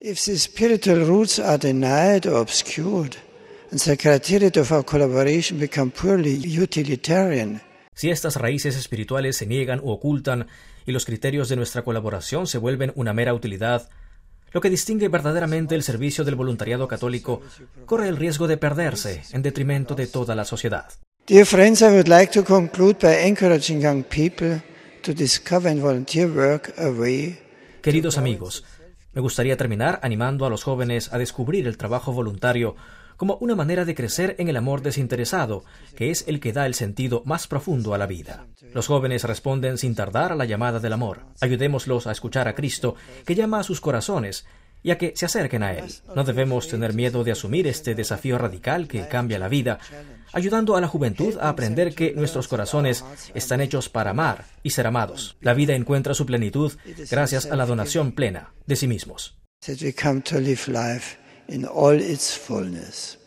If the spiritual roots are denied or obscured, and the criteria of our collaboration become purely utilitarian. Si estas raíces espirituales se niegan o ocultan y los criterios de nuestra colaboración se vuelven una mera utilidad, lo que distingue verdaderamente el servicio del voluntariado católico corre el riesgo de perderse en detrimento de toda la sociedad. Dear friends, I would like to conclude by encouraging young people to discover in volunteer work a way. Queridos amigos, me gustaría terminar animando a los jóvenes a descubrir el trabajo voluntario como una manera de crecer en el amor desinteresado, que es el que da el sentido más profundo a la vida. Los jóvenes responden sin tardar a la llamada del amor. Ayudémoslos a escuchar a Cristo, que llama a sus corazones, y a que se acerquen a Él. No debemos tener miedo de asumir este desafío radical que cambia la vida, ayudando a la juventud a aprender que nuestros corazones están hechos para amar y ser amados. La vida encuentra su plenitud gracias a la donación plena de sí mismos. That we come to live life in all its fullness.